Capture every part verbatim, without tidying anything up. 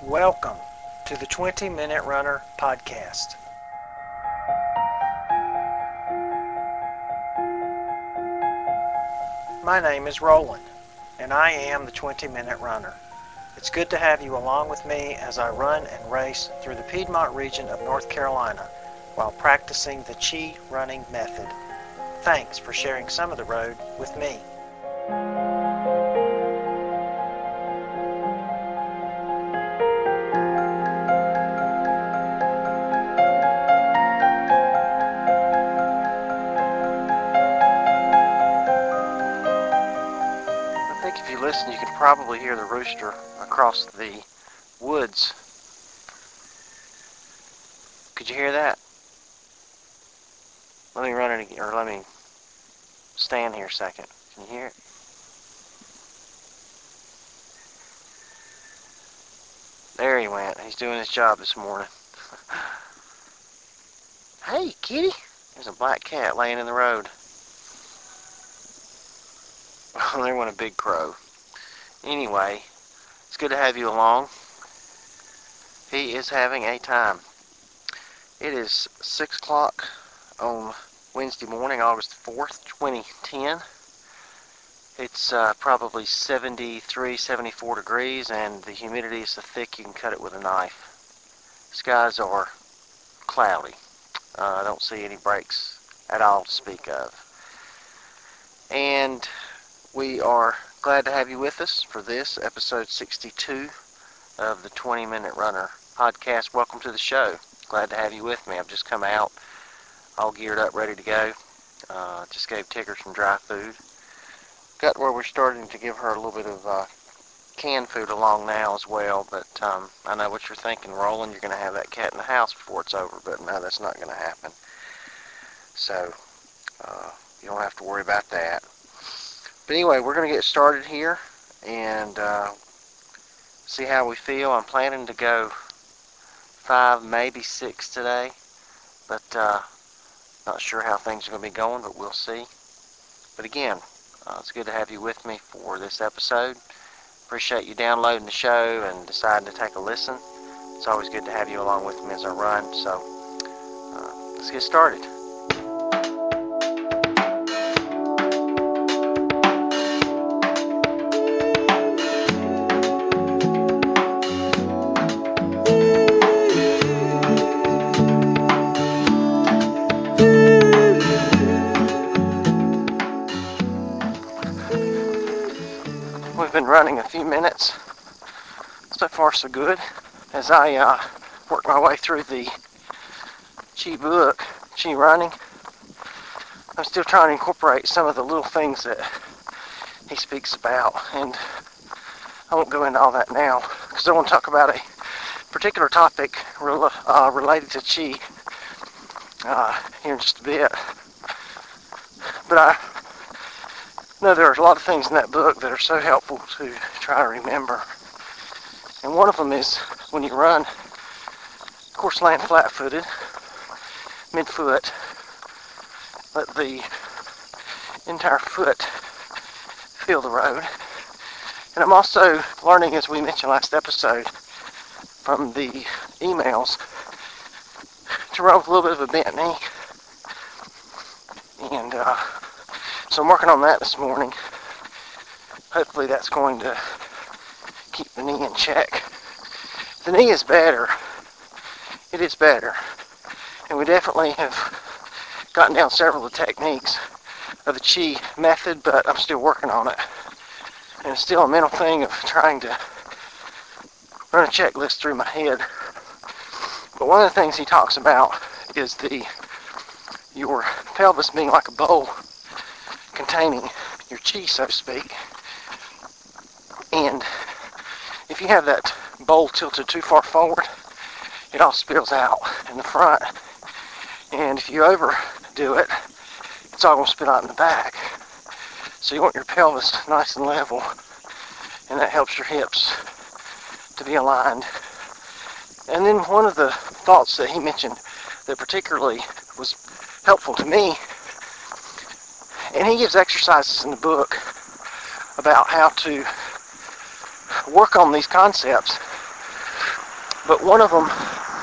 Welcome to the twenty minute Runner podcast. My name is Roland, and I am the twenty minute Runner. It's good to have you along with me as I run and race through the Piedmont region of North Carolina while practicing the Chi running method. Thanks for sharing some of the road with me. I think if you listen, you can probably hear the rooster across the woods. Could you hear that? Let me run it again, or let me stand here a second. Can you hear it? There he went. He's doing his job this morning. Hey, kitty. There's a black cat laying in the road. There went a big crow. Anyway, it's good to have you along. He is having a time. It is six o'clock on Wednesday morning, August fourth, twenty ten. It's uh, probably seventy-three, seventy-four degrees, and the humidity is so thick you can cut it with a knife. Skies are cloudy. Uh, I don't see any breaks at all to speak of. And we are glad to have you with us for this, episode sixty-two of the twenty minute Runner podcast. Welcome to the show. Glad to have you with me. I've just come out, all geared up, ready to go. Uh, just gave Tigger some dry food. Got where we're starting to give her a little bit of uh, canned food along now as well, but um, I know what you're thinking, Roland. You're going to have that cat in the house before it's over, but no, that's not going to happen. So uh, you don't have to worry about that. But anyway, we're going to get started here and uh, see how we feel. I'm planning to go five, maybe six today, but uh, not sure how things are going to be going, but we'll see. But again, uh, it's good to have you with me for this episode. Appreciate you downloading the show and deciding to take a listen. It's always good to have you along with me as I run, so uh, let's get started. We've been running a few minutes. So far, so good. As I uh, work my way through the Chi book, Chi running, I'm still trying to incorporate some of the little things that he speaks about. And I won't go into all that now, because I want to talk about a particular topic re- uh, related to Chi uh, here in just a bit. But I know there are a lot of things in that book that are so helpful to try to remember. And one of them is when you run, of course, land flat-footed, mid-foot, let the entire foot feel the road. And I'm also learning, as we mentioned last episode, from the emails, to run with a little bit of a bent knee. And uh, so I'm working on that this morning. Hopefully that's going to keep the knee in check. The knee is better. It is better. And we definitely have gotten down several of the techniques of the Chi method, but I'm still working on it. And it's still a mental thing of trying to run a checklist through my head. But one of the things he talks about is the your pelvis being like a bowl containing your Chi, so to speak. And if you have that bowl tilted too far forward, it all spills out in the front. And if you overdo it, it's all going to spill out in the back. So you want your pelvis nice and level, and that helps your hips to be aligned. And then one of the thoughts that he mentioned that particularly was helpful to me, and he gives exercises in the book about how to work on these concepts But one of them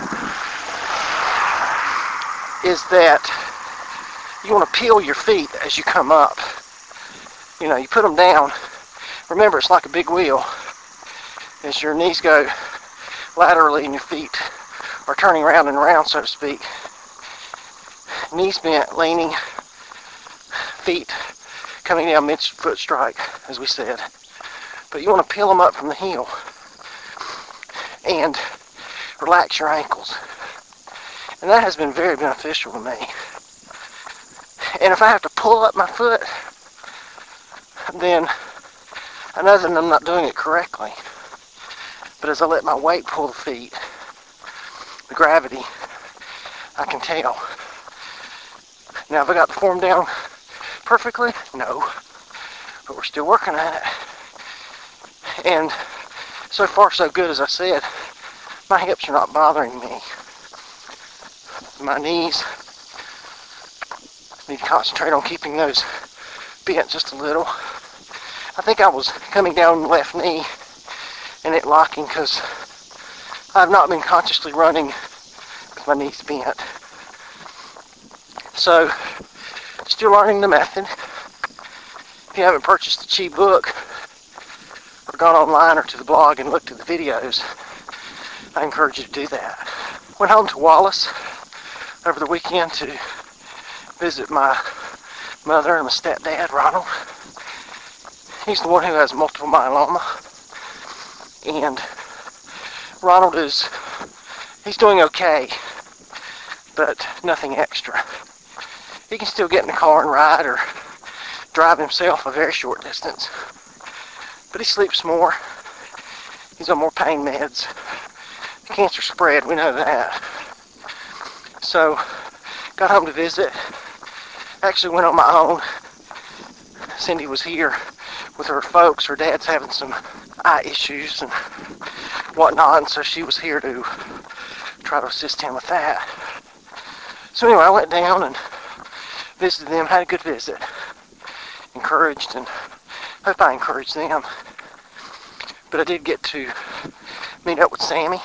is that you want to peel your feet as you come up. You know, you put them down. Remember, it's like a big wheel. As your knees go laterally and your feet are turning round and round, so to speak. Knees bent, leaning, feet coming down mid-foot strike, as we said. But you want to peel them up from the heel and relax your ankles. And that has been very beneficial to me. And if I have to pull up my foot, then I know that I'm not doing it correctly. But as I let my weight pull the feet, the gravity, I can tell. Now, have I got the form down perfectly? No. But we're still working at it. And so far, so good, as I said. My hips are not bothering me. My knees, need to concentrate on keeping those bent just a little. I think I was coming down the left knee and it locking because I've not been consciously running with my knees bent. So, still learning the method. If you haven't purchased the Chi book or gone online or to the blog and looked at the videos, I encourage you to do that. Went home to Wallace over the weekend to visit my mother and my stepdad, Ronald. He's the one who has multiple myeloma. And Ronald is, he's doing okay, but nothing extra. He can still get in the car and ride or drive himself a very short distance. But he sleeps more. He's on more pain meds. The cancer spread, we know that. So, got home to visit. Actually went on my own. Cindy was here with her folks. Her dad's having some eye issues and whatnot, and so she was here to try to assist him with that. So anyway, I went down and visited them, had a good visit. Encouraged, and hope I encouraged them. But I did get to meet up with Sammy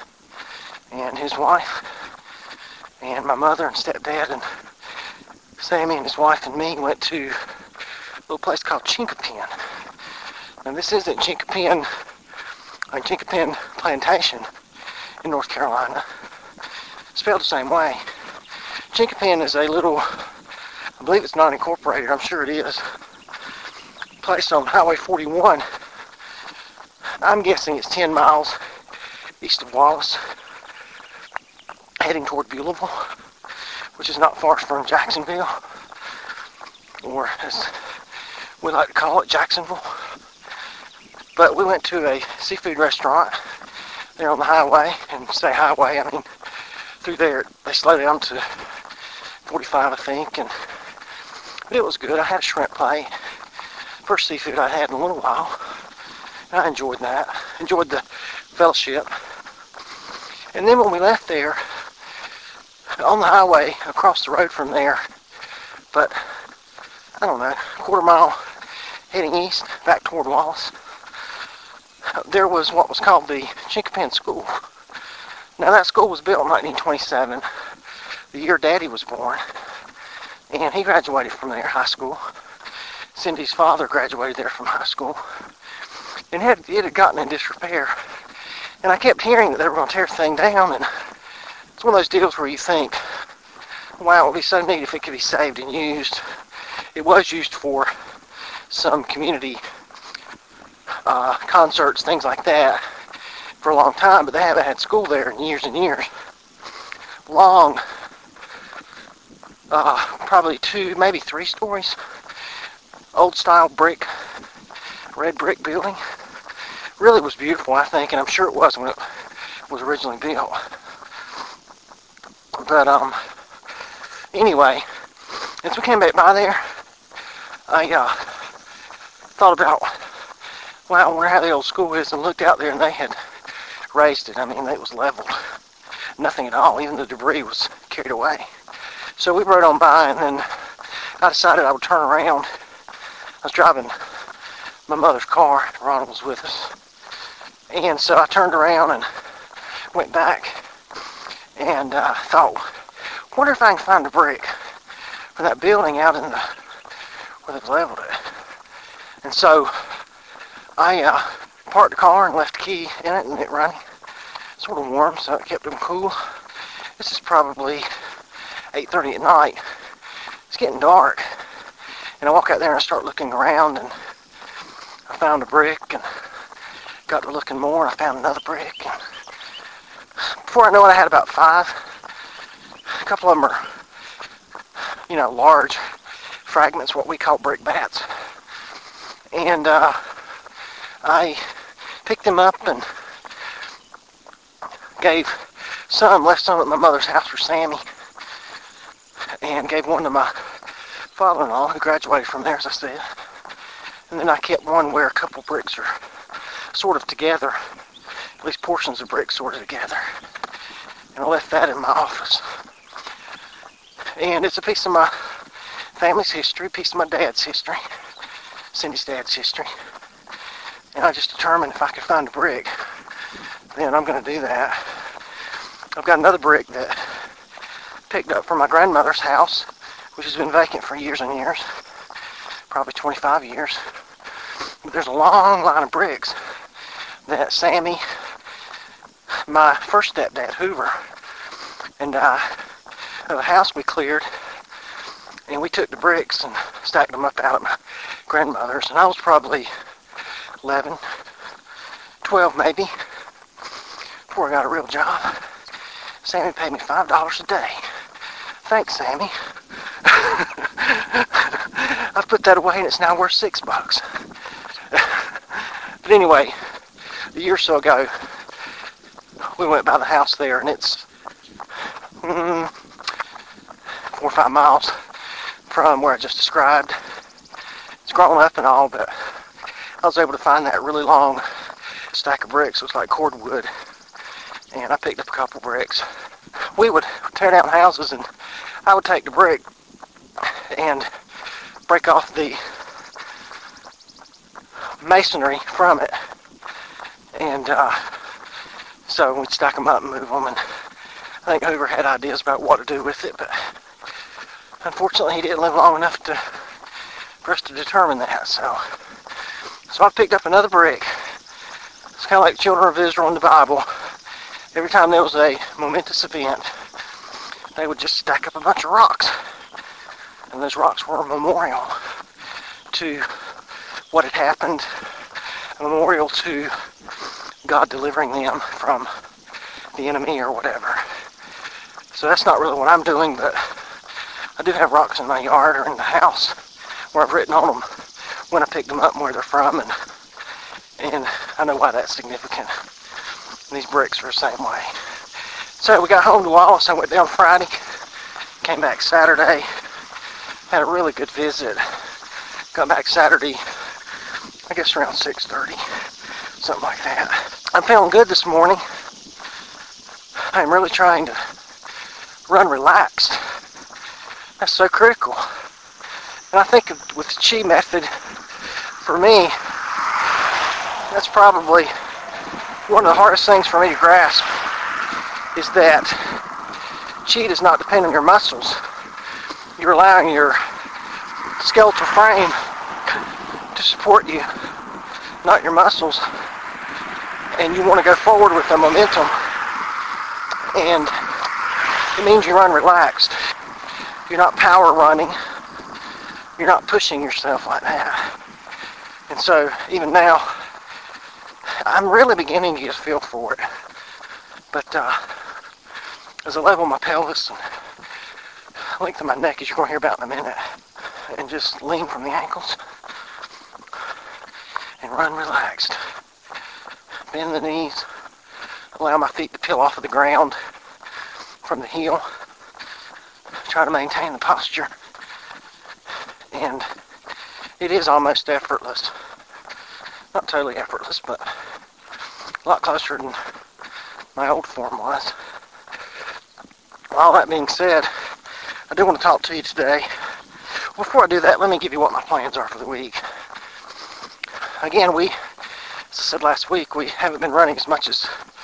and his wife and my mother and stepdad, and Sammy and his wife and me went to a little place called Chinquapin. Now this isn't Chinquapin, like Chinquapin Plantation in North Carolina. Spelled the same way. Chinquapin is a little, I believe it's not incorporated, I'm sure it is, place on Highway forty-one. I'm guessing it's ten miles east of Wallace, heading toward Beulaville, which is not far from Jacksonville, or as we like to call it, Jacksonville. But we went to a seafood restaurant there on the highway, and say highway, I mean through there they slow down to forty-five, I think, and but it was good. I had a shrimp plate, first seafood I had in a little while. I enjoyed that, enjoyed the fellowship. And then when we left there, on the highway across the road from there, but I don't know, a quarter mile heading east back toward Wallace, there was what was called the Chinquapin School. Now that school was built in nineteen twenty-seven, the year Daddy was born, and he graduated from there, high school. Cindy's father graduated there from high school, and had, it had gotten in disrepair. And I kept hearing that they were going to tear the thing down, and it's one of those deals where you think, wow, it would be so neat if it could be saved and used. It was used for some community uh, concerts, things like that, for a long time, but they haven't had school there in years and years. Long, uh, probably two, maybe three stories, old style brick, red brick building. Really was beautiful, I think, and I'm sure it was when it was originally built. But um, anyway, as we came back by there, I uh, thought about, wow, I wonder how the old school is, and looked out there, and they had raised it. I mean, it was leveled. Nothing at all. Even the debris was carried away. So we rode on by, and then I decided I would turn around. I was driving my mother's car. Ronald was with us. And so I turned around and went back and uh, thought, wonder if I can find a brick for that building out in the where they've leveled it. And so I uh, parked the car and left the key in it and it running sort of warm, so it kept them cool. This is probably eight thirty at night. It's getting dark, and I walk out there and I start looking around, and I found a brick and got to looking more, and I found another brick. And before I know it, I had about five. A couple of them are, you know, large fragments, what we call brick bats. And uh, I picked them up and gave some, left some at my mother's house for Sammy, and gave one to my father-in-law who graduated from there, as I said. And then I kept one where a couple bricks are sort of together, at least portions of bricks sort of together. And I left that in my office. And it's a piece of my family's history, a piece of my dad's history, Cindy's dad's history. And I just determined if I could find a brick, then I'm going to do that. I've got another brick that I picked up from my grandmother's house, which has been vacant for years and years, probably twenty-five years. But there's a long line of bricks that Sammy, my first stepdad, Hoover, and I, of the house we cleared, and we took the bricks and stacked them up out at my grandmother's, and I was probably eleven, twelve maybe, before I got a real job. Sammy paid me five dollars a day. Thanks, Sammy. I've put that away and it's now worth six bucks. But anyway, a year or so ago, we went by the house there, and it's mm, four or five miles from where I just described. It's grown up and all, but I was able to find that really long stack of bricks. It was like cordwood, and I picked up a couple bricks. We would tear down houses, and I would take the brick and break off the masonry from it, and uh, so we'd stack them up and move them. And I think Hoover had ideas about what to do with it, but unfortunately he didn't live long enough to for us to determine that. So, so I picked up another brick. It's kind of like the children of Israel in the Bible. Every time there was a momentous event, they would just stack up a bunch of rocks, and those rocks were a memorial to what had happened, a memorial to God delivering them from the enemy or whatever. So that's not really what I'm doing, but I do have rocks in my yard or in the house where I've written on them when I picked them up and where they're from, and and I know why that's significant. And these bricks are the same way. So we got home to Wallace. I went down Friday, came back Saturday, had a really good visit. Got back Saturday, I guess around six thirty, something like that. I'm feeling good this morning. I'm really trying to run relaxed. That's so critical. And I think with the Chi method, for me, that's probably one of the hardest things for me to grasp, is that Chi does not depend on your muscles. You're allowing your skeletal frame to support you, not your muscles. And you want to go forward with the momentum. And it means you run relaxed. You're not power running. You're not pushing yourself like that. And so even now, I'm really beginning to get a feel for it. But uh, as I level my pelvis and lengthen my neck, as you're going to hear about in a minute, and just lean from the ankles and run relaxed. Bend the knees, allow my feet to peel off of the ground from the heel. Try to maintain the posture. And it is almost effortless. Not totally effortless, but a lot closer than my old form was. All that being said, I do want to talk to you today. Before I do that, let me give you what my plans are for the week. Again, we, as I said last week, we haven't been running as much as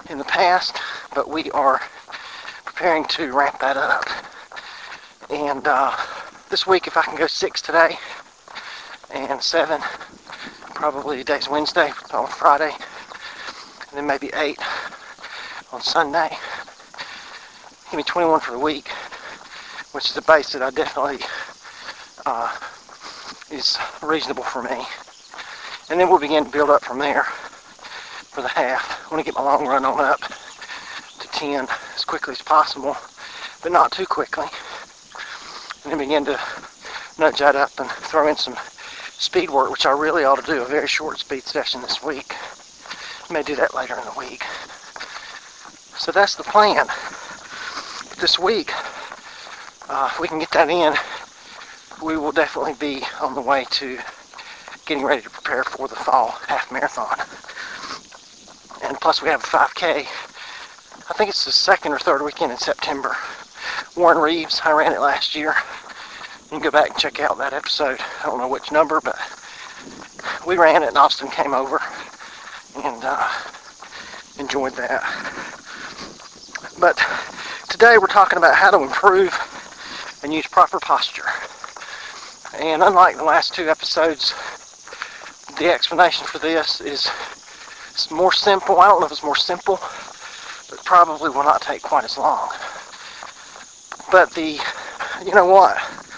in the past, but we are preparing to ramp that up. And uh, this week, if I can go six today and seven, probably today's Wednesday, on Friday, and then maybe eight on Sunday, give me twenty-one for the week, which is a base that I definitely uh, is reasonable for me. And then we'll begin to build up from there for the half. I want to get my long run on up to ten as quickly as possible, but not too quickly. And then begin to nudge that up and throw in some speed work, which I really ought to do a very short speed session this week. I may do that later in the week. So that's the plan. But this week, uh, if we can get that in, we will definitely be on the way to getting ready to prepare for the fall half marathon. And plus we have a five K. I think it's the second or third weekend in September. Warren Reeves, I ran it last year. You can go back and check out that episode. I don't know which number, but we ran it and Austin came over and uh, enjoyed that. But today we're talking about how to improve and use proper posture. And unlike the last two episodes, the explanation for this is it's more simple. I don't know if it's more simple, but probably will not take quite as long. But the, you know what?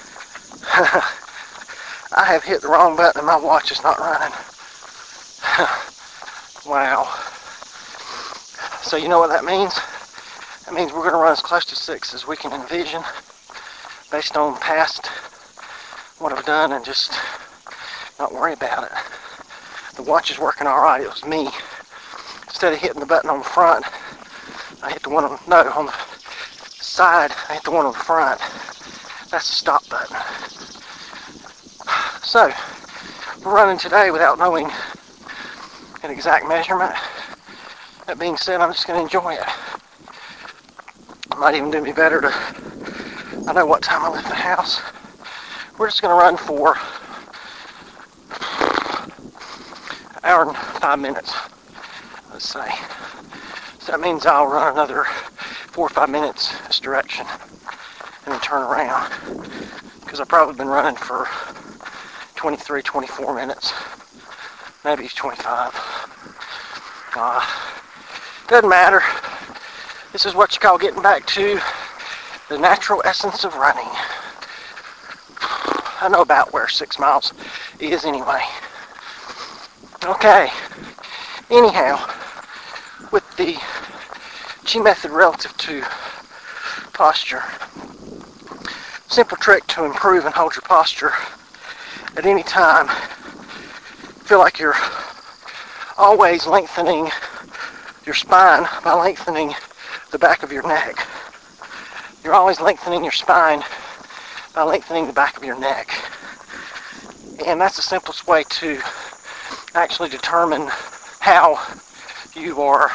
I have hit the wrong button and my watch is not running. Wow. So you know what that means? That means we're going to run as close to six as we can envision based on past what I've done and just not worry about it. The watch is working all right. It was me. Instead of hitting the button on the front, I hit the one on, no, on the side, I hit the one on the front. That's the stop button. So, we're running today without knowing an exact measurement. That being said, I'm just going to enjoy it. It might even do me better to, I know what time I left the house. We're just going to run for an hour and five minutes, let's say. So that means I'll run another four or five minutes this direction and then turn around. Because I've probably been running for twenty-three, twenty-four minutes, maybe twenty-five. Uh, doesn't matter. This is what you call getting back to the natural essence of running. I know about where six miles is anyway. Okay. Anyhow, with the G method relative to posture, simple trick to improve and hold your posture at any time. Feel like you're always lengthening your spine by lengthening the back of your neck. You're always lengthening your spine by lengthening the back of your neck. And that's the simplest way to actually determine how you are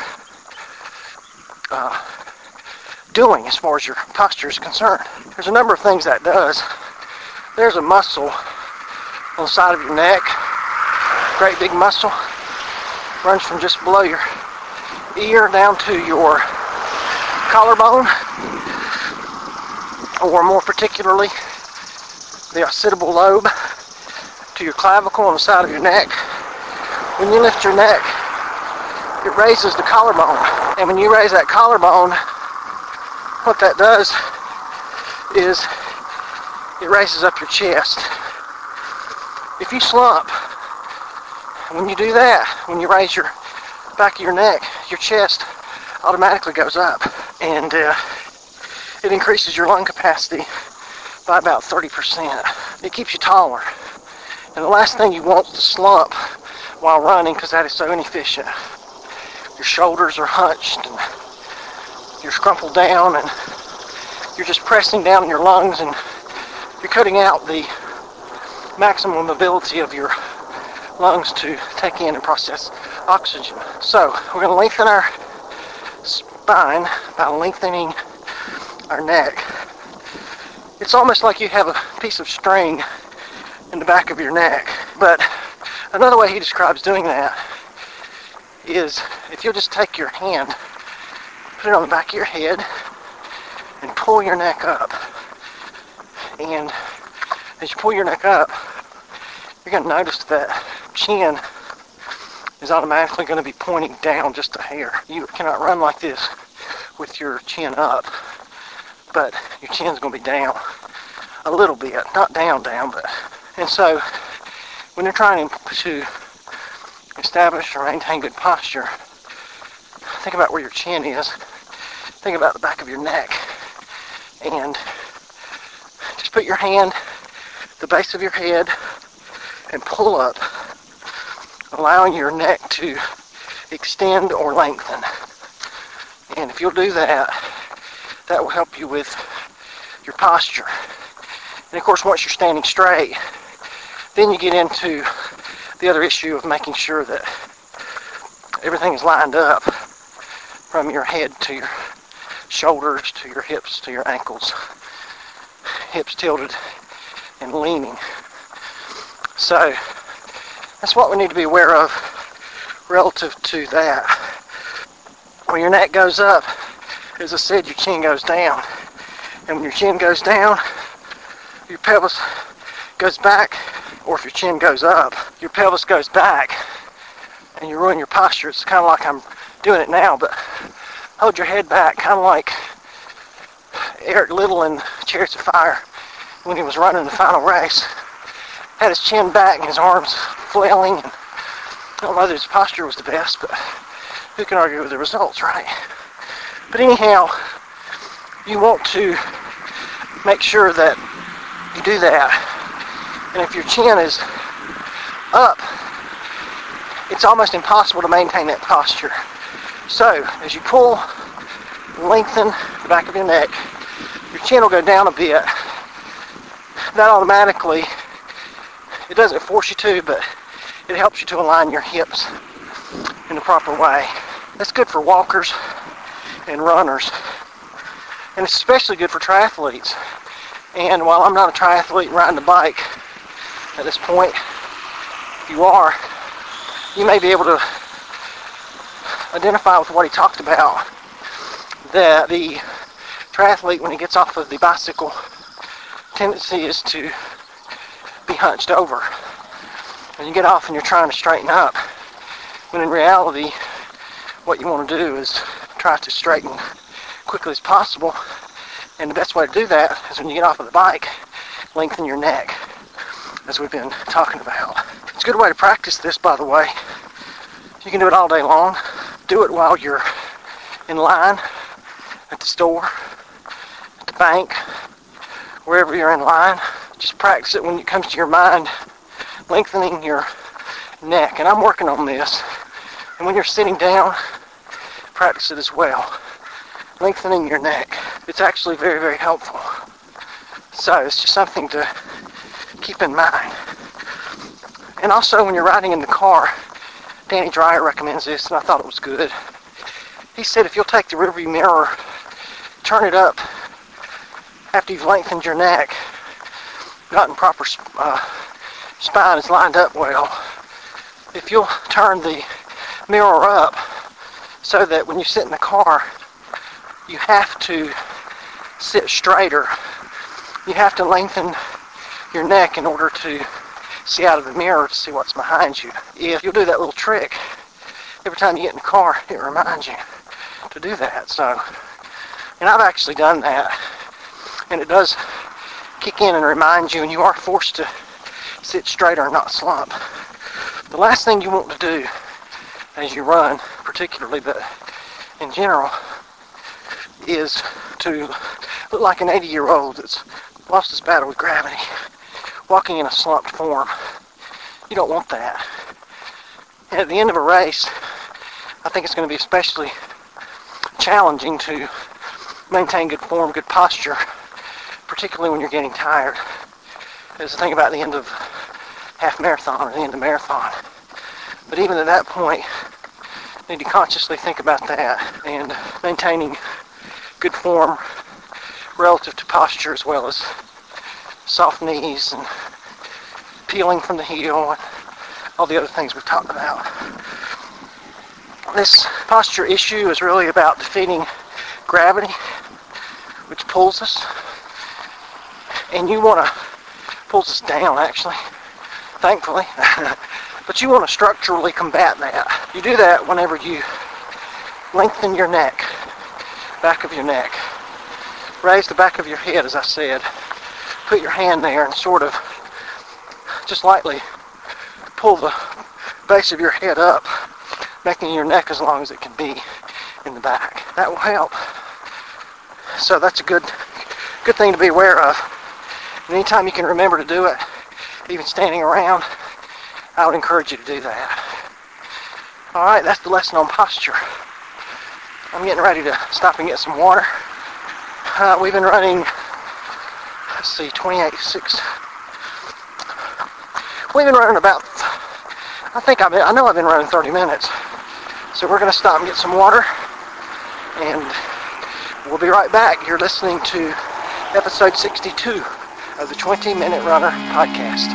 uh, doing as far as your posture is concerned. There's a number of things that does. There's a muscle on the side of your neck, great big muscle, runs from just below your ear down to your collarbone, or more particularly, the occipital lobe to your clavicle on the side of your neck. When you lift your neck, it raises the collarbone. And when you raise that collarbone, what that does is it raises up your chest. If you slump, when you do that, when you raise your back of your neck, your chest automatically goes up. And uh, it increases your lung capacity by about thirty percent. It keeps you taller. And the last thing you want is to slump while running, because that is so inefficient. Your shoulders are hunched and you're scrumpled down and you're just pressing down in your lungs and you're cutting out the maximum ability of your lungs to take in and process oxygen. So we're going to lengthen our spine by lengthening our neck. It's almost like you have a piece of string in the back of your neck. But another way he describes doing that is if you'll just take your hand Put it on the back of your head and pull your neck up. And as you pull your neck up, you're going to notice that chin is automatically going to be pointing down just a hair. You cannot run like this with your chin up, but your chin's going to be down a little bit, not down down, but and so when you're trying to establish or maintain good posture, think about where your chin is, think about the back of your neck, and just put your hand at the base of your head and pull up, allowing your neck to extend or lengthen. And if you'll do that, that will help you with your posture. And of course, once you're standing straight, then you get into the other issue of making sure that everything is lined up from your head to your shoulders, to your hips, to your ankles. Hips tilted and leaning. So that's what we need to be aware of relative to that. When your neck goes up, as I said, your chin goes down. And when your chin goes down, your pelvis goes back, or if your chin goes up, your pelvis goes back, and you ruin your posture. It's kind of like I'm doing it now, but hold your head back, kind of like Eric Liddell in Chariots of Fire when he was running the final race. Had his chin back and his arms flailing, and I don't know that his posture was the best, but who can argue with the results, right? But anyhow, you want to make sure that you do that. And if your chin is up, it's almost impossible to maintain that posture. So, as you pull, lengthen the back of your neck, your chin will go down a bit. That automatically, it doesn't force you to, but it helps you to align your hips in the proper way. That's good for walkers and runners. And it's especially good for triathletes. And while I'm not a triathlete riding a bike at this point, if you are, you may be able to identify with what he talked about, that the triathlete, when he gets off of the bicycle, tendency is to be hunched over. And you get off and you're trying to straighten up, when in reality, what you want to do is try to straighten quickly as possible. And the best way to do that is when you get off of the bike, lengthen your neck, as we've been talking about. It's a good way to practice this, by the way. You can do it all day long. Do it while you're in line, at the store, at the bank, wherever you're in line. Just practice it when it comes to your mind, lengthening your neck. And I'm working on this. And when you're sitting down, practice it as well. Lengthening your neck. It's actually very, very helpful. So it's just something to keep in mind. And also when you're riding in the car, Danny Dreyer recommends this, and I thought it was good. He said if you'll take the rearview mirror, turn it up after you've lengthened your neck, gotten proper uh, spine is lined up well. If you'll turn the mirror up so that when you sit in the car, you have to sit straighter. You have to lengthen your neck in order to see out of the mirror to see what's behind you. If you'll do that little trick, every time you get in the car, it reminds you to do that. So, and I've actually done that, and it does kick in and remind you, and you are forced to sit straighter and not slump. The last thing you want to do as you run, particularly, but in general, is to look like an eighty-year-old that's lost his battle with gravity, walking in a slumped form. You don't want that. And at the end of a race, I think it's going to be especially challenging to maintain good form, good posture, particularly when you're getting tired. There's the thing about the end of half marathon or the end of marathon. But even at that point, you need to consciously think about that and maintaining good form relative to posture, as well as soft knees and peeling from the heel and all the other things we've talked about. This posture issue is really about defeating gravity, which pulls us, and you want to, pulls us down actually, thankfully, but you want to structurally combat that. You do that whenever you lengthen your neck, back of your neck, raise the back of your head, as I said, put your hand there and sort of just lightly pull the base of your head up, making your neck as long as it can be in the back. That will help. So that's a good good thing to be aware of. And anytime you can remember to do it, even standing around, I would encourage you to do that. Alright, that's the lesson on posture. I'm getting ready to stop and get some water. Uh, we've been running, let's see, twenty-eight, six. We've been running about, I think I've been, I know I've been running thirty minutes. So we're going to stop and get some water, and we'll be right back. You're listening to episode sixty-two of the twenty minute runner podcast.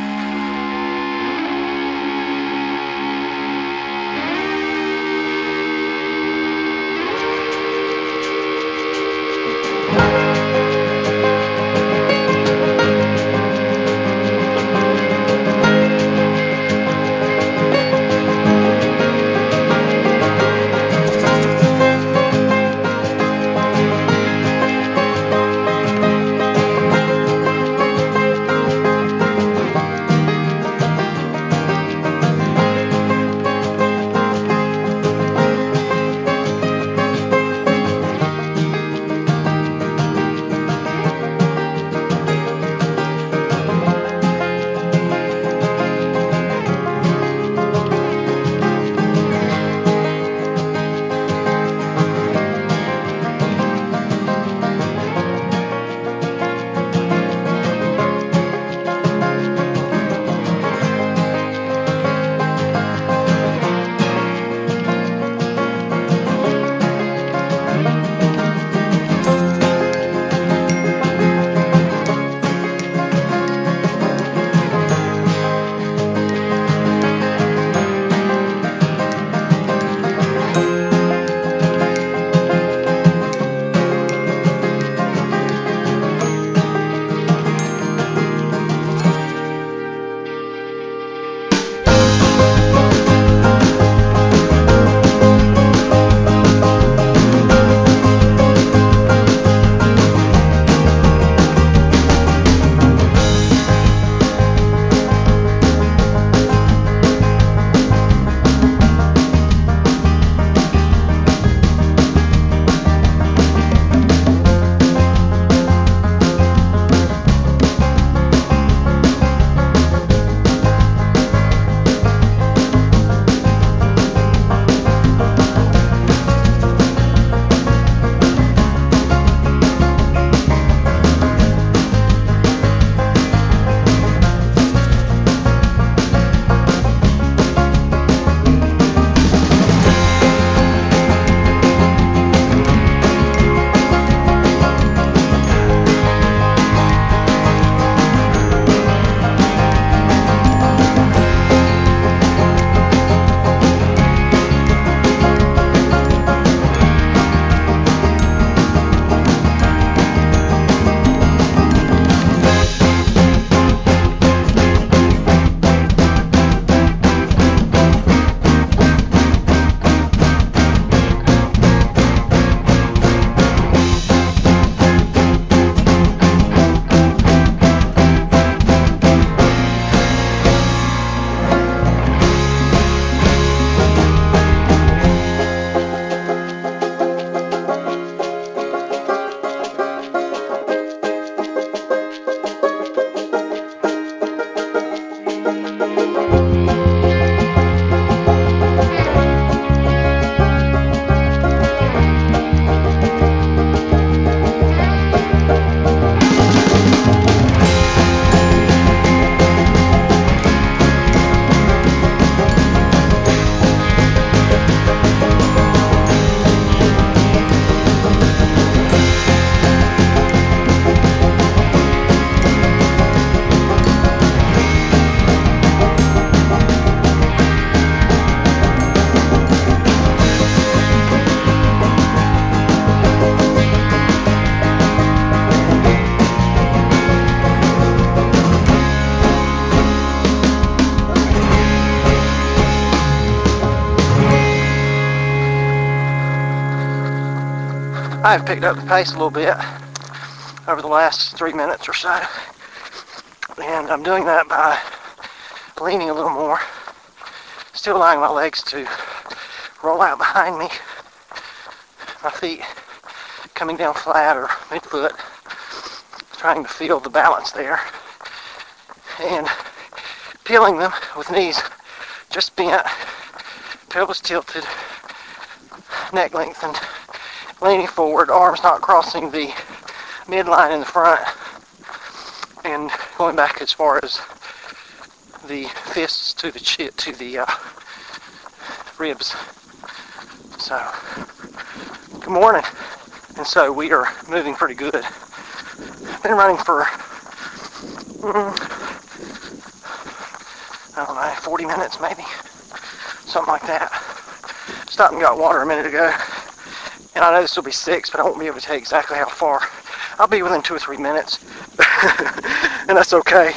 I have picked up the pace a little bit over the last three minutes or so, and I'm doing that by leaning a little more, still allowing my legs to roll out behind me, my feet coming down flat or midfoot, trying to feel the balance there, and peeling them with knees just bent, pelvis tilted, neck lengthened, leaning forward, arms not crossing the midline in the front, and going back as far as the fists to the chi- to the uh, ribs. So, good morning. And so we are moving pretty good. Been running for, mm, I don't know, forty minutes maybe, something like that. Stopped and got water a minute ago. And I know this will be six, but I won't be able to tell you exactly how far. I'll be within two or three minutes, and that's okay.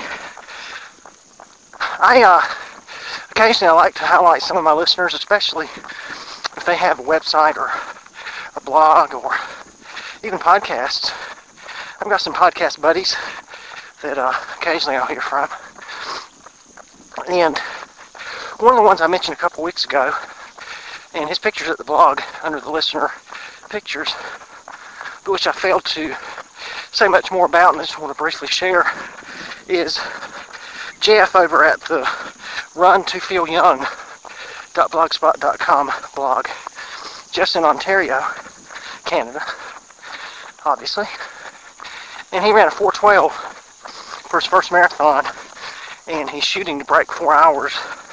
I uh, occasionally I like to highlight some of my listeners, especially if they have a website or a blog or even podcasts. I've got some podcast buddies that uh, occasionally I'll hear from, and one of the ones I mentioned a couple weeks ago, and his picture's at the blog under the listener pictures, but which I failed to say much more about, and I just want to briefly share, is Jeff over at the run to feel young dot blogspot dot com blog. Jeff's in Ontario, Canada, obviously, and he ran a four twelve for his first marathon, and he's shooting to break four hours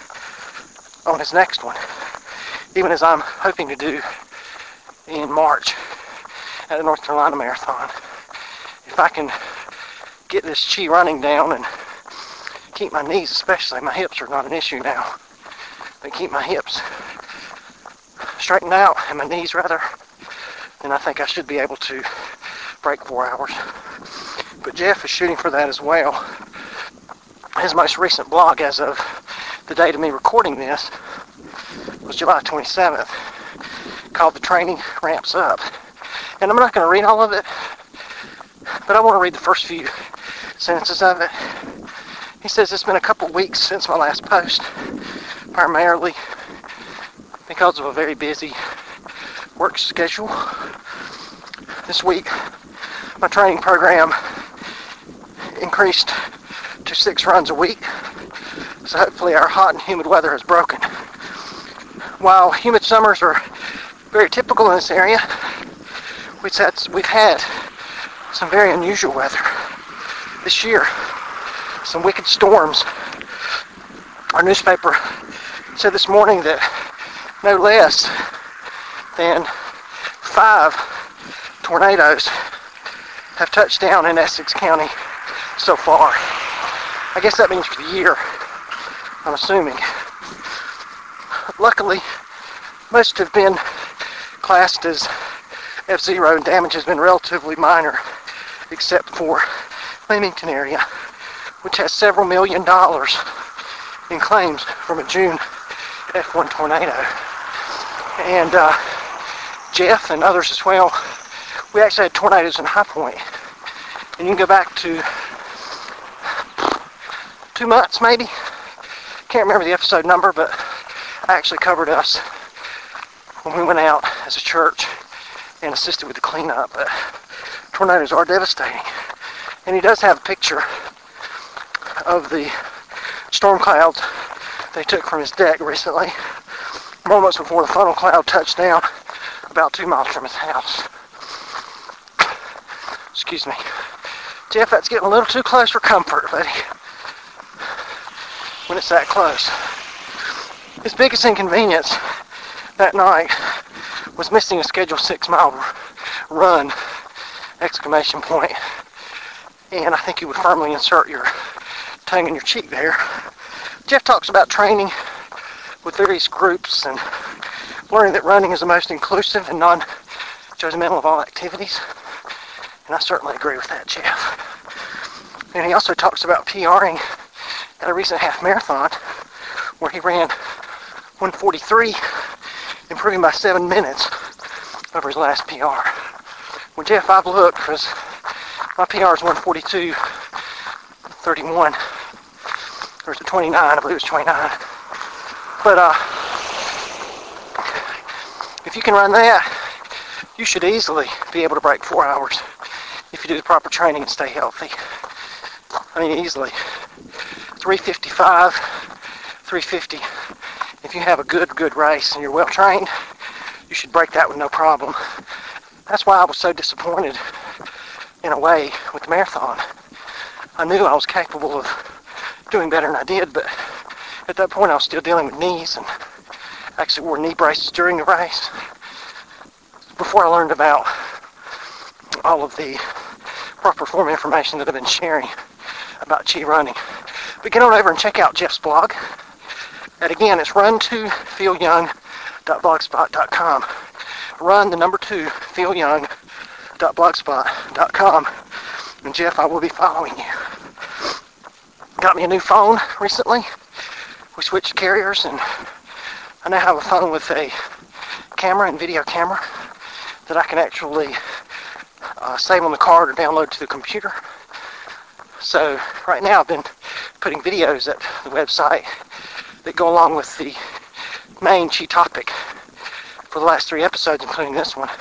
on his next one, even as I'm hoping to do in March at the North Carolina Marathon. If I can get this chi running down and keep my knees, especially my hips are not an issue now, but keep my hips straightened out and my knees rather, then I think I should be able to break four hours. But Jeff is shooting for that as well. His most recent blog as of the date of me recording this was July twenty-seventh, called The Training Ramps Up. And I'm not going to read all of it, but I want to read the first few sentences of it. He says, it's been a couple weeks since my last post, primarily because of a very busy work schedule. This week, my training program increased to six runs a week, so hopefully our hot and humid weather has broken. While humid summers are very typical in this area, we've had, we've had some very unusual weather this year. Some wicked storms. Our newspaper said this morning that no less than five tornadoes have touched down in Essex County so far. I guess that means for the year, I'm assuming. Luckily, most have been classed as F zero, and damage has been relatively minor, except for Leamington area, which has several million dollars in claims from a June F one tornado. And uh, Jeff and others as well, we actually had tornadoes in High Point. And you can go back to two months maybe. Can't remember the episode number, but I actually covered us when we went out as a church and assisted with the cleanup. But tornadoes are devastating. And he does have a picture of the storm clouds they took from his deck recently, moments before the funnel cloud touched down about two miles from his house. Excuse me. Jeff, that's getting a little too close for comfort, buddy, when it's that close. His biggest inconvenience that night was missing a scheduled six mile run, exclamation point. And I think you would firmly insert your tongue in your cheek there. Jeff talks about training with various groups and learning that running is the most inclusive and non-judgmental of all activities. And I certainly agree with that, Jeff. And he also talks about PRing at a recent half marathon where he ran one forty-three, improving by seven minutes over his last P R. Well, Jeff, I've looked because my P R is one forty-two thirty-one. Or is it twenty-nine? I believe it's twenty-nine. But uh, if you can run that, you should easily be able to break four hours if you do the proper training and stay healthy. I mean, easily. three fifty-five, three fifty. If you have a good, good race and you're well trained, you should break that with no problem. That's why I was so disappointed, in a way, with the marathon. I knew I was capable of doing better than I did, but at that point I was still dealing with knees and actually wore knee braces during the race before I learned about all of the proper form information that I've been sharing about Chi running. But get on over and check out Jeff's blog. And again, it's run to feel young dot blogspot dot com. Run the number two, feel young dot blogspot dot com. And Jeff, I will be following you. Got me a new phone recently. We switched carriers, and I now have a phone with a camera and video camera that I can actually uh, save on the card or download to the computer. So right now I've been putting videos at the website that go along with the main Chi topic for the last three episodes, including this one.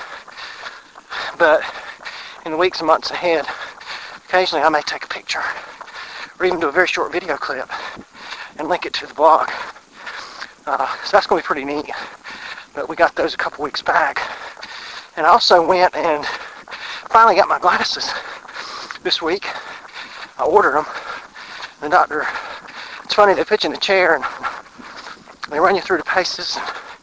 But in the weeks and months ahead, occasionally I may take a picture or even do a very short video clip and link it to the blog. Uh, so that's going to be pretty neat. But we got those a couple weeks back. And I also went and finally got my glasses this week. I ordered them. The doctor, it's funny, they put you in a chair and they run you through the paces.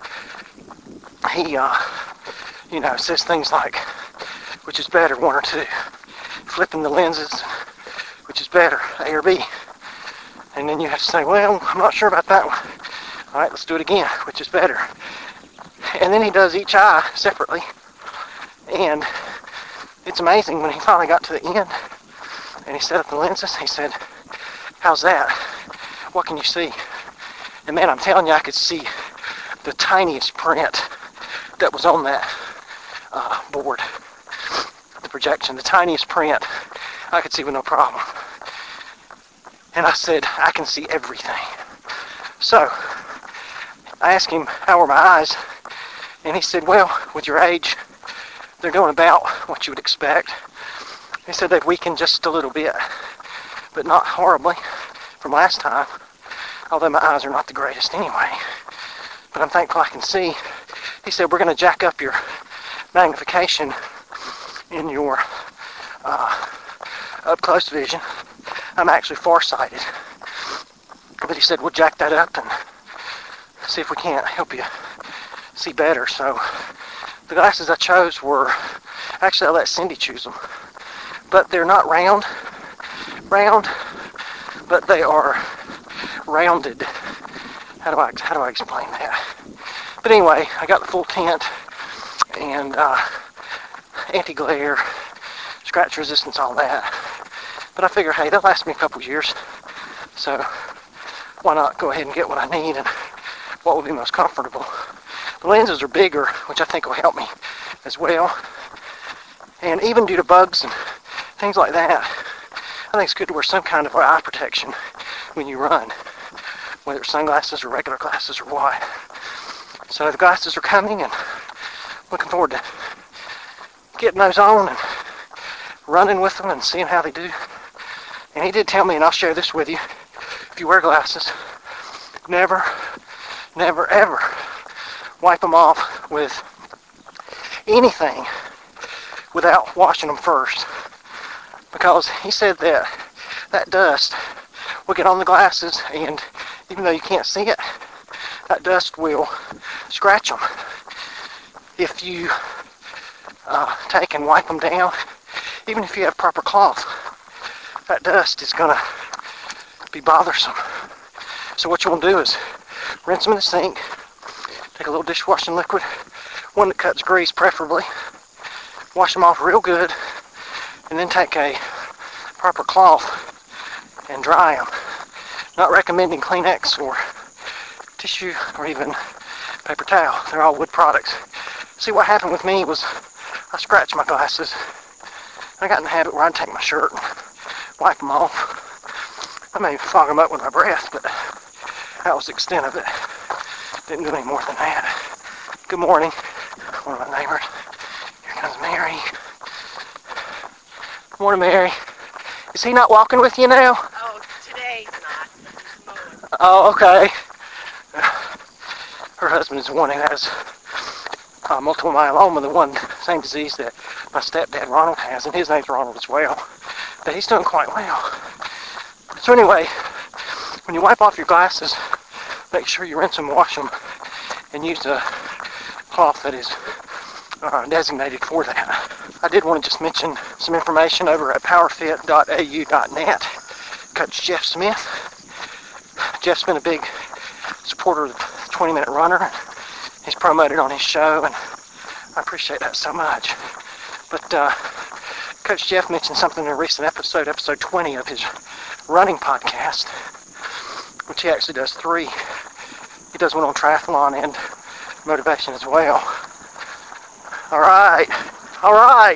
He, uh, you know, says things like, which is better, one or two. Flipping the lenses, which is better, A or B. And then you have to say, well, I'm not sure about that one. All right, let's do it again, which is better. And then he does each eye separately. And it's amazing when he finally got to the end and he set up the lenses, he said, how's that? What can you see? And man, I'm telling you, I could see the tiniest print that was on that uh, board. The projection, the tiniest print, I could see with no problem. And I said, I can see everything. So, I asked him, how are my eyes? And he said, well, with your age, they're doing about what you would expect. He said they've weakened just a little bit, but not horribly from last time, although my eyes are not the greatest anyway. But I'm thankful I can see. He said, we're going to jack up your magnification in your uh, up-close vision. I'm actually farsighted. But he said, we'll jack that up and see if we can't help you see better. So the glasses I chose were, actually I let Cindy choose them. But they're not round, round, but they are rounded. How do I, how do I explain that? But anyway, I got the full tint and uh, anti-glare, scratch resistance, all that. But I figure, hey, they'll last me a couple years. So why not go ahead and get what I need and what will be most comfortable. The lenses are bigger, which I think will help me as well. And even due to bugs and things like that, I think it's good to wear some kind of eye protection when you run, whether it's sunglasses or regular glasses or what. So the glasses are coming, and looking forward to getting those on and running with them and seeing how they do. And he did tell me, and I'll share this with you, if you wear glasses, never, never, ever wipe them off with anything without washing them first. Because he said that that dust will get on the glasses, and even though you can't see it, that dust will scratch them. If you uh, take and wipe them down, even if you have proper cloth, that dust is going to be bothersome. So what you want to do is rinse them in the sink, take a little dishwashing liquid, one that cuts grease preferably, wash them off real good, and then take a proper cloth and dry them. Not recommending Kleenex or tissue or even paper towel. They're all wood products. See, what happened with me was I scratch my glasses. I got in the habit where I'd take my shirt and wipe them off. I may fog them up with my breath, but that was the extent of it. Didn't do any more than that. Good morning. One of my neighbors. Here comes Mary. Morning, Mary. Is he not walking with you now? Oh, today's not, but he's mowing. Oh, okay. Her husband is the one who has uh, multiple myeloma, the one same disease that my stepdad Ronald has, and his name's Ronald as well. But he's doing quite well. So anyway, when you wipe off your glasses, make sure you rinse them, wash them, and use a cloth that is uh, designated for that. I did want to just mention some information over at powerfit dot a u dot net. Coach Jeff Smith. Jeff's been a big supporter of the twenty minute runner. He's promoted on his show, and I appreciate that so much. But uh, Coach Jeff mentioned something in a recent episode, episode twenty of his running podcast, which he actually does three. He does one on triathlon and motivation as well. All right, all right.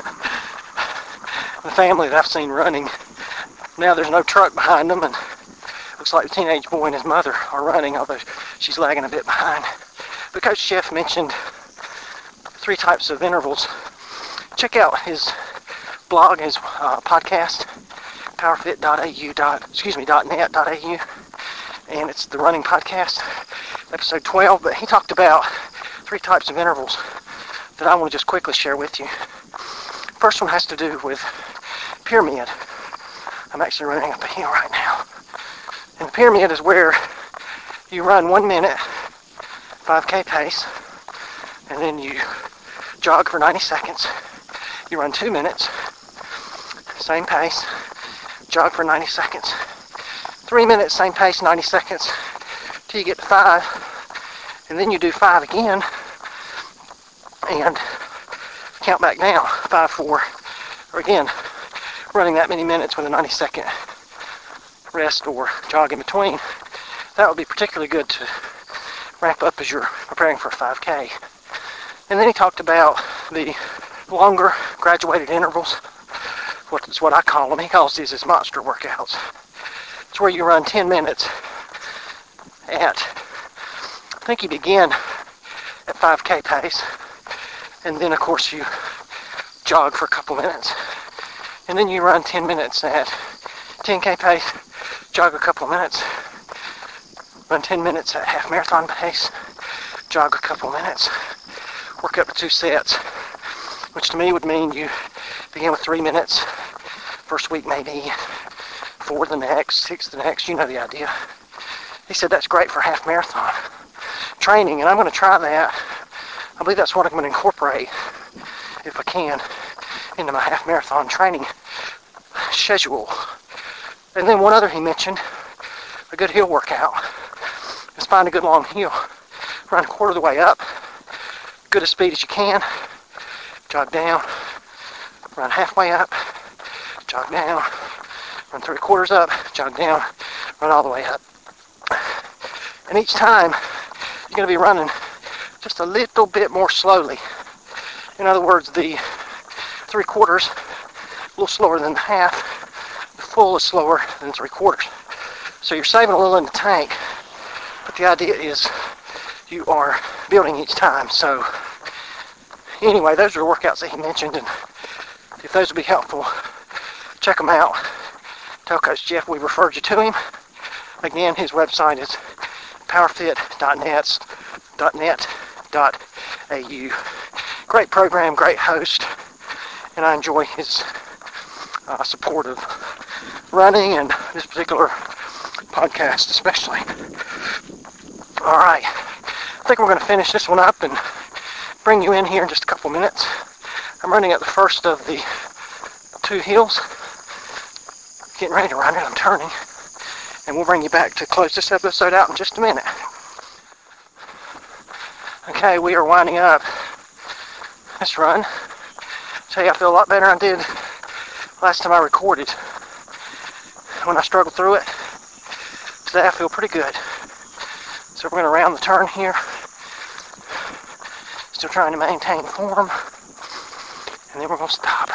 The family that I've seen running, now there's no truck behind them, and looks like the teenage boy and his mother are running, although she's lagging a bit behind. But Coach Jeff mentioned three types of intervals. Check out his blog, his uh, podcast, powerfit dot a u. Excuse me, .net dot a u, and it's the running podcast, episode twelve. But he talked about three types of intervals that I want to just quickly share with you. First one has to do with pyramid. I'm actually running up a hill right now. And the pyramid is where you run one minute, five K pace, and then you jog for ninety seconds. You run two minutes, same pace, jog for ninety seconds. Three minutes, same pace, ninety seconds, till you get to five. And then you do five again, and count back down, five, four, or again, running that many minutes with a ninety second rest or jog in between. That would be particularly good to ramp up as you're preparing for a five K. And then he talked about the longer graduated intervals, what is what I call them. He calls these as monster workouts. It's where you run ten minutes at, I think you begin at five K pace, and then of course you jog for a couple minutes, and then you run ten minutes at ten K pace, jog a couple minutes, run ten minutes at half marathon pace, jog a couple minutes, work up to two sets, which to me would mean you begin with three minutes, first week maybe, four the next, six the next, you know the idea. He said that's great for half marathon training, and I'm going to try that. I believe that's what I'm going to incorporate, if I can, into my half marathon training schedule. And then one other he mentioned, a good hill workout, is find a good long hill, run a quarter of the way up, good as speed as you can, jog down, run halfway up, jog down, run three quarters up, jog down, run all the way up. And each time you're going to be running just a little bit more slowly. In other words, the three quarters a little slower than the half, the full is slower than three quarters. So you're saving a little in the tank, but the idea is you are building each time. So anyway, those are the workouts that he mentioned, and if those would be helpful, check them out. Tell Coach Jeff we referred you to him. Again, his website is powerfit dot net dot a u. Great program, great host, and I enjoy his uh, support of running and this particular podcast especially. All right, I think we're going to finish this one up and bring you in here in just a couple minutes. I'm running up the first of the two hills, getting ready to run it. I'm turning, and we'll bring you back to close this episode out in just a minute. Okay, we are winding up this run. I'll tell you, I feel a lot better than I did last time I recorded. When I struggled through it, today I feel pretty good. So we're going to round the turn here. Still trying to maintain form. and then we're going to stop.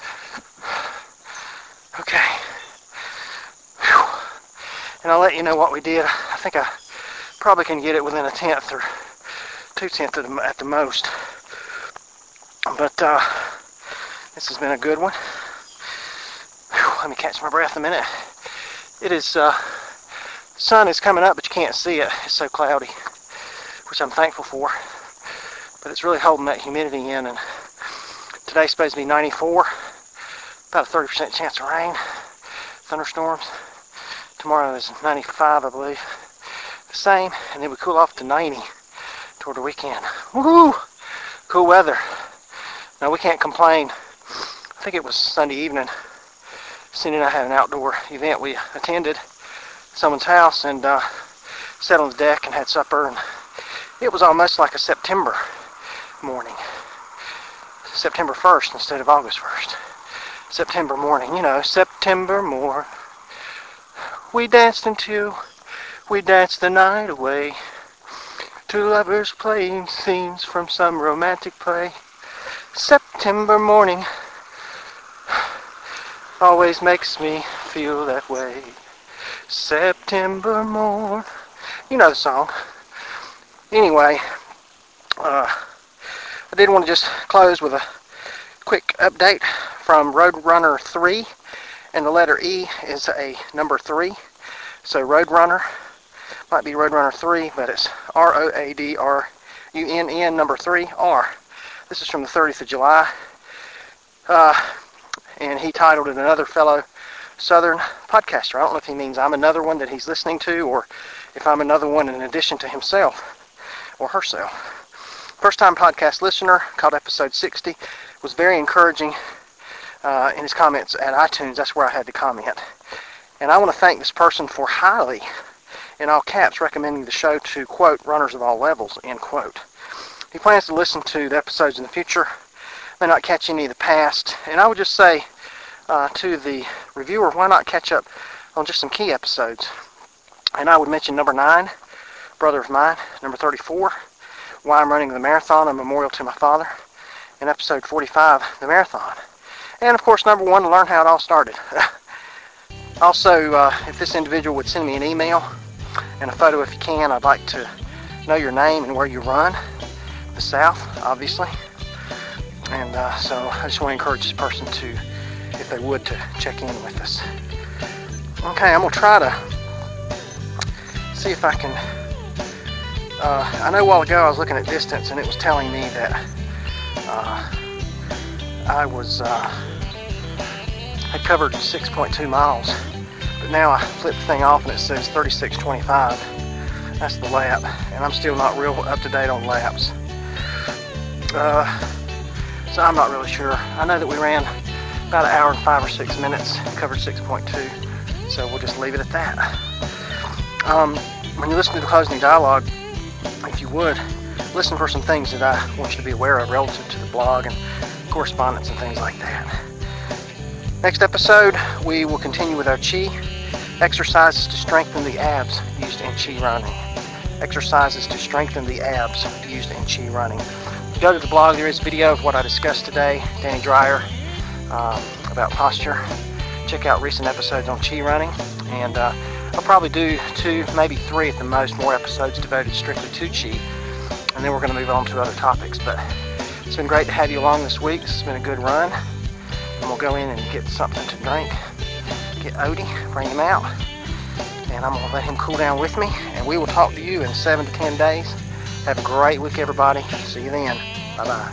Okay. Whew. And I'll let you know what we did. I think I probably can get it within a tenth or two tenths at the, at the most. But uh, this has been a good one. Whew. Let me catch my breath a minute. It is, uh, sun is coming up, but you can't see it. It's so cloudy, which I'm thankful for. But it's really holding that humidity in, and today's supposed to be ninety-four, about a thirty percent chance of rain, thunderstorms. Tomorrow is ninety-five, I believe. The same, and then we cool off to ninety toward the weekend. Woohoo! Cool weather. Now we can't complain. I think it was Sunday evening. Cindy and I had an outdoor event we attended, someone's house, and uh, sat on the deck and had supper, and it was almost like a September morning. September first instead of August first. September morning, you know, September morn. We danced until we danced the night away. Two lovers playing scenes from some romantic play. September morning always makes me feel that way. September morn. You know the song. Anyway, uh, I did want to just close with a quick update from Roadrunner three, and the letter E is a number three. So Roadrunner might be Roadrunner three, but it's R O A D R U N N number three, R. This is from the thirtieth of July, uh, and he titled it Another Fellow Southern Podcaster. I don't know if he means I'm another one that he's listening to, or if I'm another one in addition to himself or herself. First time podcast listener, called episode sixty, was very encouraging uh, in his comments at iTunes. That's where I had to comment. And I want to thank this person for highly, in all caps, recommending the show to, quote, runners of all levels, end quote. He plans to listen to the episodes in the future, may not catch any of the past, and I would just say uh, to the reviewer, why not catch up on just some key episodes? And I would mention number nine, Brother of Mine, number thirty-four, Why I'm Running the Marathon, a Memorial to My Father, and episode forty-five, The Marathon. And of course, number one, to learn how it all started. Also, uh, if this individual would send me an email and a photo if you can, I'd like to know your name and where you run. The South, obviously. And uh, so I just want to encourage this person to, if they would, to check in with us. Okay, I'm going to try to see if I can, uh, I know a while ago I was looking at distance and it was telling me that uh, I was, uh, had covered six point two miles, but now I flipped the thing off and it says thirty-six twenty-five. That's the lap, and I'm still not real up to date on laps. Uh, so I'm not really sure. I know that we ran about an hour and five or six minutes, covered six point two, so we'll just leave it at that. Um, when you listen to the closing dialogue, if you would, listen for some things that I want you to be aware of relative to the blog and correspondence and things like that. Next episode, we will continue with our Chi, exercises to strengthen the abs used in Chi running. Exercises to strengthen the abs used in Chi running. If you go to the blog, there is a video of what I discussed today, Danny Dreyer, um, about posture. Check out recent episodes on Chi running, and uh, I'll probably do two, maybe three at the most, more episodes devoted strictly to Chi, and then we're going to move on to other topics. But it's been great to have you along this week. This has been a good run. And we'll go in and get something to drink, get Odie, bring him out, and I'm going to let him cool down with me, and we will talk to you in seven to ten days. Have a great week, everybody. See you then. Bye-bye.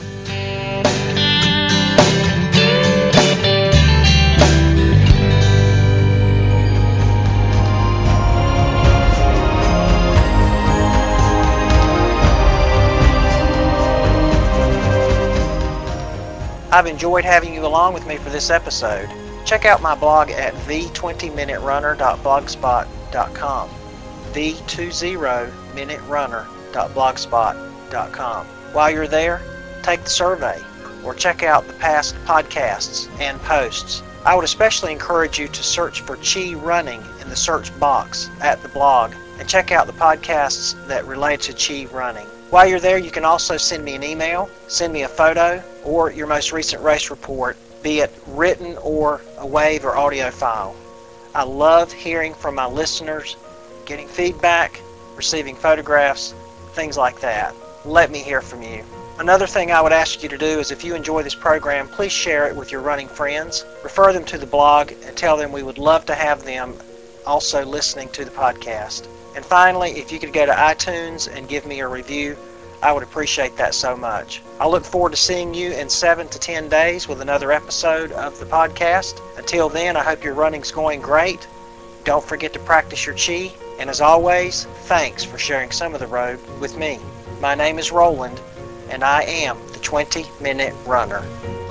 I've enjoyed having you along with me for this episode. Check out my blog at the twenty minute runner dot blogspot dot com. the twenty minute runner dot blogspot dot com. While you're there, take the survey or check out the past podcasts and posts. I would especially encourage you to search for Chi Running in the search box at the blog and check out the podcasts that relate to Chi running. While you're there, you can also send me an email, send me a photo, or your most recent race report, be it written or a WAV or audio file. I love hearing from my listeners, getting feedback, receiving photographs, things like that. Let me hear from you. Another thing I would ask you to do is if you enjoy this program, please share it with your running friends. Refer them to the blog and tell them we would love to have them also listening to the podcast. And finally, if you could go to iTunes and give me a review, I would appreciate that so much. I look forward to seeing you in seven to ten days with another episode of the podcast. Until then, I hope your running's going great. Don't forget to practice your chi. And as always, thanks for sharing some of the road with me. My name is Roland, and I am the twenty minute runner.